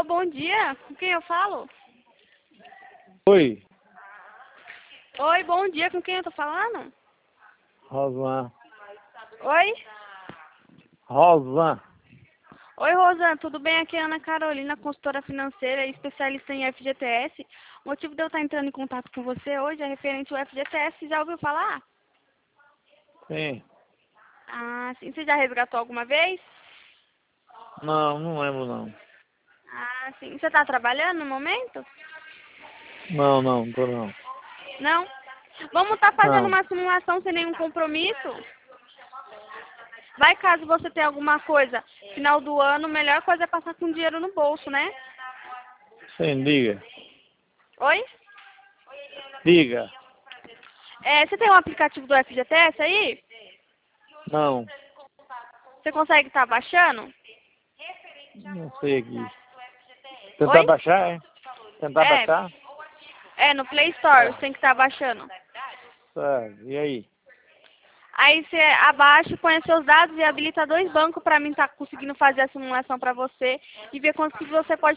Alô, bom dia. Com quem eu falo? Oi, Oi, bom dia. Com quem eu tô falando? Rosan. Oi? Rosan. Oi, Rosana. Tudo bem? Aqui é a Ana Carolina, consultora financeira e especialista em FGTS. O motivo de eu estar entrando em contato com você hoje é referente ao FGTS. Já ouviu falar? Sim. Ah, sim. Você já resgatou alguma vez? Não, não lembro não. Ah, sim. Você está trabalhando no momento? Não tô não. Não? Vamos estar fazendo Não. uma simulação sem nenhum compromisso? Vai caso você tenha alguma coisa, final do ano, a melhor coisa é passar com dinheiro no bolso, né? Sim, diga. Oi? Diga. Você tem um aplicativo do FGTS aí? Não, Você consegue estar baixando? não sei aqui. Tentar Oi? baixar, é? Tentar baixar? No Play Store, você tem que estar baixando. Certo. E aí? Aí você abaixa, põe seus dados e habilita 2 bancos para mim estar conseguindo fazer a simulação para você e ver quanto que você pode